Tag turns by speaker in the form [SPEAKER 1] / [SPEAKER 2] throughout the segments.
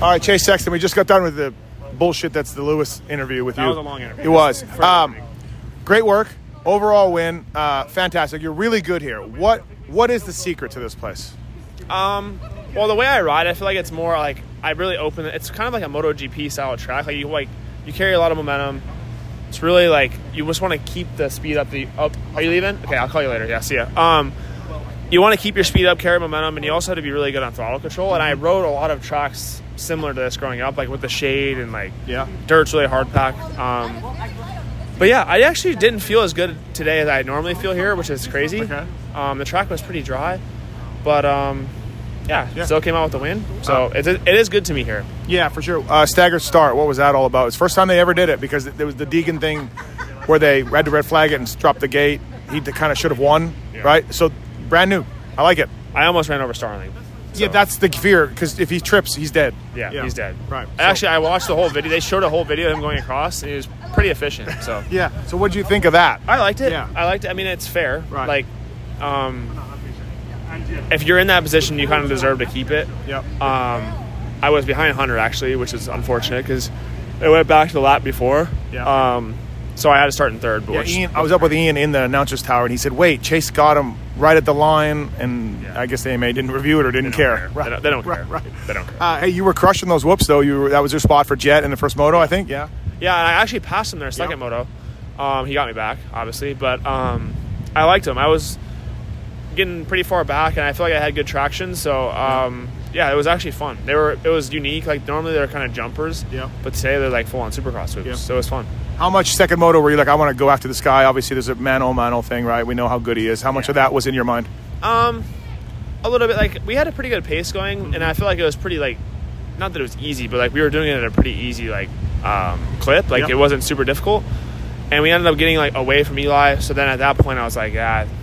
[SPEAKER 1] All right, Chase Sexton, we just got done with the bullshit that's the Lewis interview with you.
[SPEAKER 2] That was a long interview.
[SPEAKER 1] It was. Great work. Overall win. Fantastic. You're really good here. What is the secret to this place?
[SPEAKER 2] Well, the way I ride, I feel like it's more like I really open it. It's kind of like a MotoGP style track. Like you carry a lot of momentum. It's really like you just want to keep the speed up. Are you leaving? Okay, I'll call you later. Yeah, see ya. You want to keep your speed up, carry momentum, and you also have to be really good on throttle control. And I rode a lot of tracks similar to this growing up, like with the shade and like dirt's really hard packed. But yeah, I actually didn't feel as good today as I normally feel here, which is crazy. Okay. The track was pretty dry, but still came out with the win. So it is good to me here. Yeah, for sure. Staggered start, what was that all about? It's the first time they ever did it because there was the Deegan thing where they had to red flag it and drop the gate. He kind of should have won, right? So brand new. I like it. I almost ran over Starling. So. Yeah, that's the fear because if he trips, he's dead. Yeah, he's dead. Right. Actually, I watched the whole video. They showed a whole video of him going across, and he was pretty efficient. So yeah. So what did you think of that? I liked it. Yeah. I liked it. I mean, it's fair. Right. Like, if you're in that position, you kind of deserve to keep it. Yep. I was behind Hunter actually, which is unfortunate because it went back to the lap before. Yeah. So I had to start in third. But I was up with Ian in the announcer's tower, and he said, "Wait, Chase got him right at the line," and I guess the AMA didn't review it or didn't care. Right. They don't care. Right. They don't care. Hey, you were crushing those whoops though. That was your spot for Jet in the first moto, I think. Yeah. Yeah, and I actually passed him there second moto. He got me back, obviously, but I liked him. I was getting pretty far back, and I feel like I had good traction. So it was actually fun. It was unique. Like normally they're kind of jumpers, but today they're like full on Supercross whoops. So it was fun. How much second moto were you like, I want to go after this guy? Obviously, there's a mano thing, right? We know how good he is. How much of that was in your mind? A little bit. Like, we had a pretty good pace going, and I feel like it was pretty, like, not that it was easy, but, like, we were doing it at a pretty easy, like, clip. Like, it wasn't super difficult. And we ended up getting, like, away from Eli. So then at that point, I was like,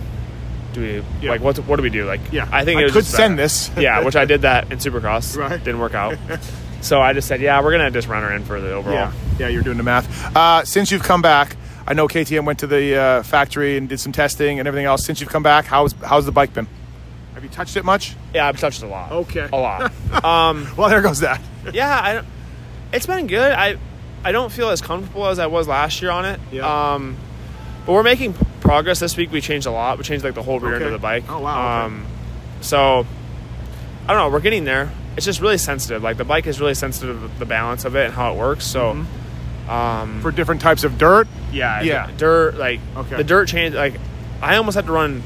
[SPEAKER 2] like, what do we do? Like, I think it was just send this. Which I did that in Supercross. Right. Didn't work out. So I just said, we're going to just run her in for the overall. Yeah, you're doing the math. Since you've come back, I know KTM went to the factory and did some testing and everything else. Since you've come back, how's the bike been? Have you touched it much? Yeah, I've touched it a lot. Okay. A lot. Well, there goes that. It's been good. I don't feel as comfortable as I was last year on it. Yeah. But we're making progress this week. We changed a lot. We changed like the whole rear end of the bike. Oh, wow. So, I don't know. We're getting there. It's just really sensitive. Like, the bike is really sensitive to the balance of it and how it works. So, for different types of dirt? Yeah. Dirt, like, the dirt change. Like, I almost had to run.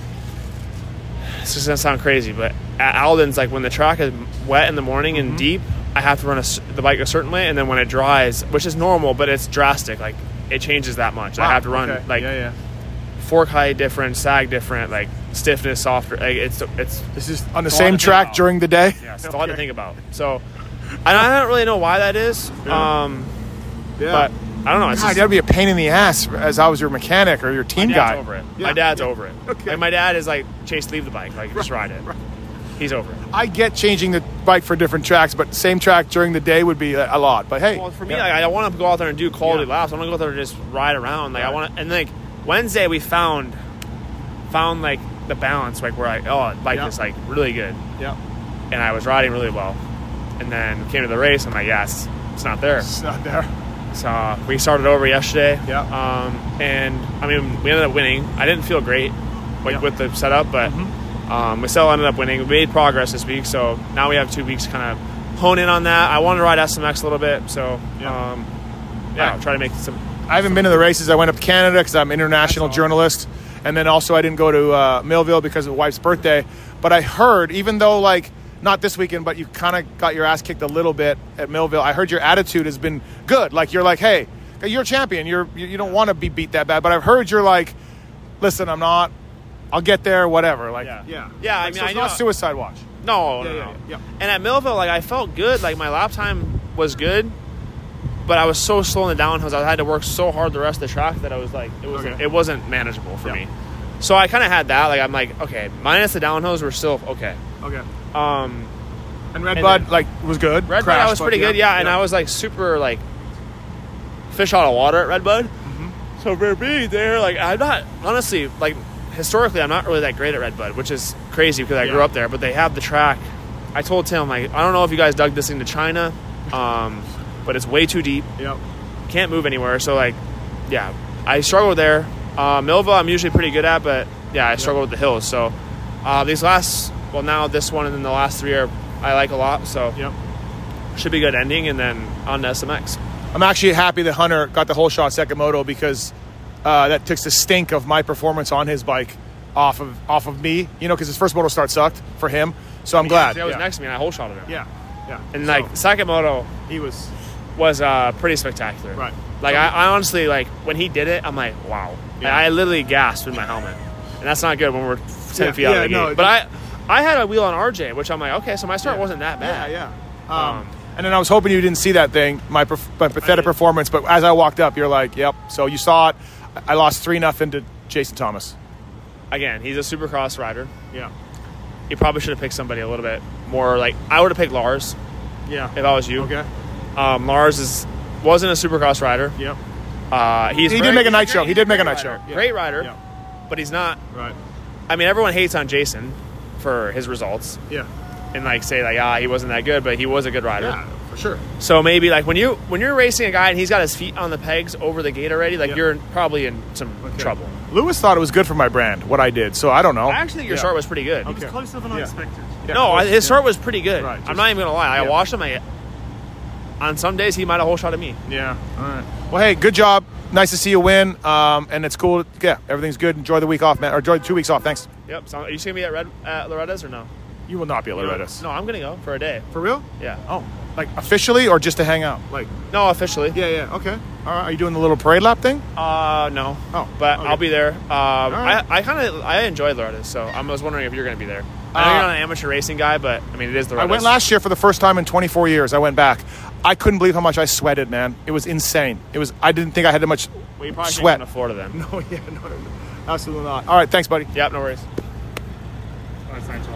[SPEAKER 2] This is going to sound crazy, but at Alden's, like, when the track is wet in the morning and deep, I have to run the bike a certain way. And then when it dries, which is normal, but it's drastic. Like, it changes that much. Wow. I have to run, fork height different, sag different, like, stiffness softer. Like, it's this is on the same track during the day. Yeah, it's a lot to think about. So I don't really know why that is. But I don't know. It's just, gotta be a pain in the ass as I was your mechanic or your team guy. Over it. My dad's over it. Okay. Like, my dad is like, Chase, leave the bike. Like, just ride it. Right. He's over it. I get changing the bike for different tracks, but same track during the day would be a lot. But hey, well, for me, like, I want to go out there and do quality laps. I want to go out there and just ride around. Like, I want to, and like Wednesday we found like the balance, like where the bike is like really good. Yeah. And I was riding really well, and then we came to the race. I'm like, it's not there. It's not there. So we started over yesterday. Yeah. And I mean, we ended up winning. I didn't feel great with the setup, but we still ended up winning. We made progress this week, so now we have 2 weeks to kind of hone in on that. I wanted to ride SMX a little bit, so I'll try to make some. I haven't been to the races. I went up to Canada because I'm an international journalist, and then also I didn't go to Millville because of the wife's birthday. But I heard, even though like not this weekend, but you kind of got your ass kicked a little bit at Millville, I heard your attitude has been good. Like, you're like, hey, you're a champion. You don't want to be beat that bad. But I've heard you're like, listen, I'm not. I'll get there, whatever. Like, yeah. I mean, so it's not suicide watch. No. And at Millville, like, I felt good. Like, my lap time was good, but I was so slow in the downhills. I had to work so hard the rest of the track that I was like, it wasn't manageable for me. So I kind of had that. Like, I'm like, okay, minus the downhills, we're still okay. Okay. And Redbud, like, was good. Redbud, I was pretty good, and I was like super like fish out of water at Redbud. So for me, there, like, I'm not honestly like. Historically, I'm not really that great at Redbud, which is crazy because I grew up there. But they have the track I told Tim, like, I don't know if you guys dug this thing to China, but it's way too deep.
[SPEAKER 1] Yep.
[SPEAKER 2] Can't move anywhere. So, like, yeah, I struggle there. Milva, I'm usually pretty good at, but, yeah, I struggle with the hills. So, now this one and then the last 3 I like a lot. So, should be a good ending, and then on to SMX.
[SPEAKER 1] I'm actually happy that Hunter got the whole shot second moto because that takes the stink of my performance on his bike off of me, because his first moto start sucked for him. So I'm glad.
[SPEAKER 2] He was next to me, and I whole shotted him.
[SPEAKER 1] Yeah.
[SPEAKER 2] And, like, second moto
[SPEAKER 1] he was
[SPEAKER 2] pretty spectacular.
[SPEAKER 1] Right.
[SPEAKER 2] Like, I honestly, like, when he did it, I'm like, wow. Yeah. I literally gasped in my helmet. And that's not good when we're 10 feet out of the gate. No, but I had a wheel on RJ, which I'm like, okay, so my start wasn't that bad.
[SPEAKER 1] Yeah. And then I was hoping you didn't see that thing, my pathetic performance. But as I walked up, you're like, yep. So you saw it. I lost 3-0 to Jason Thomas.
[SPEAKER 2] Again, he's a Supercross rider.
[SPEAKER 1] Yeah.
[SPEAKER 2] You probably should have picked somebody a little bit more. Like, I would have picked Lars.
[SPEAKER 1] Yeah.
[SPEAKER 2] If I was you.
[SPEAKER 1] Okay.
[SPEAKER 2] Lars wasn't a Supercross rider.
[SPEAKER 1] Yep.
[SPEAKER 2] He
[SPEAKER 1] did make a night show. He did make a night show.
[SPEAKER 2] Yeah. Great rider.
[SPEAKER 1] Yeah.
[SPEAKER 2] But he's not.
[SPEAKER 1] Right.
[SPEAKER 2] I mean, everyone hates on Jason for his results.
[SPEAKER 1] Yeah.
[SPEAKER 2] And, like, say, like, he wasn't that good, but he was a good rider.
[SPEAKER 1] Yeah, for sure.
[SPEAKER 2] So maybe, like, when you're racing a guy and he's got his feet on the pegs over the gate already, like, you're probably in some trouble.
[SPEAKER 1] Lewis thought it was good for my brand, what I did, so I don't know.
[SPEAKER 2] I actually think your start was pretty good.
[SPEAKER 3] It was closer than I expected.
[SPEAKER 1] Yeah,
[SPEAKER 2] no, his start was pretty good.
[SPEAKER 1] Right,
[SPEAKER 2] I'm not even going to lie. I watched him. On some days, he might have whole shot at me.
[SPEAKER 1] Yeah. All right. Well, hey, good job. Nice to see you win. And it's cool. Yeah, everything's good. Enjoy the week off, man. Or enjoy 2 weeks off. Thanks.
[SPEAKER 2] Yep. So, are you going to be at Loretta's or no?
[SPEAKER 1] You will not be at Loretta's.
[SPEAKER 2] No, I'm going to go for a day.
[SPEAKER 1] For real?
[SPEAKER 2] Yeah.
[SPEAKER 1] Oh, like officially or just to hang out? Like.
[SPEAKER 2] No, officially.
[SPEAKER 1] Yeah. Okay. All right. Are you doing the little parade lap thing?
[SPEAKER 2] No.
[SPEAKER 1] Oh.
[SPEAKER 2] But
[SPEAKER 1] okay.
[SPEAKER 2] I'll be there.
[SPEAKER 1] Right.
[SPEAKER 2] I enjoy Loretta's, so I was wondering if you're going to be there. I know you're not an amateur racing guy, but I mean, it is Loretta's.
[SPEAKER 1] I went last year for the first time in 24 years. I went back. I couldn't believe how much I sweated, man. It was insane. I didn't think I had that much
[SPEAKER 2] well, you probably
[SPEAKER 1] sweat.
[SPEAKER 2] Can't go to Florida then.
[SPEAKER 1] No, absolutely not. All right, thanks, buddy.
[SPEAKER 2] Yep, no worries.
[SPEAKER 3] Thanks,